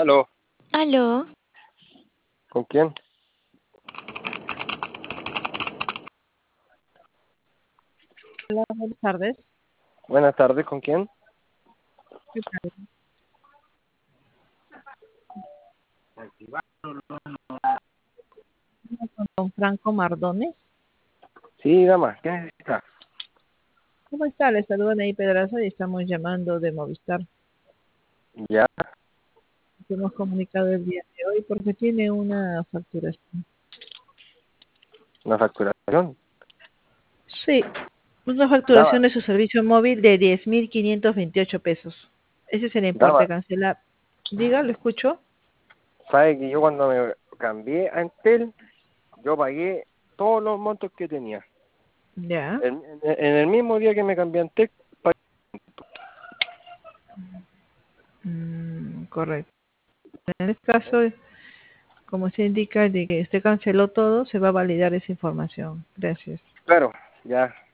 Aló, Aló, ¿con quién? Hola, buenas tardes. Buenas tardes, ¿con quién? ¿Qué tal? Con don Franco Mardones. Sí, dama, ¿qué necesita? ¿Cómo está? Le saluda Ney Pedraza y estamos llamando de Movistar. Ya, Nos hemos comunicado el día de hoy porque tiene una facturación. una facturación. Sí, una facturación Dama, de su servicio móvil de 10.528 pesos. Ese es el importe dama, a cancelar. Diga, lo escucho. ¿sabe que yo cuando me cambié a Entel, yo pagué todos los montos que tenía? Ya. En el mismo día que me cambié a Entel, pagué. Correcto. En este caso, como se indica de que usted canceló todo, se va a validar esa información. Gracias. Claro, ya,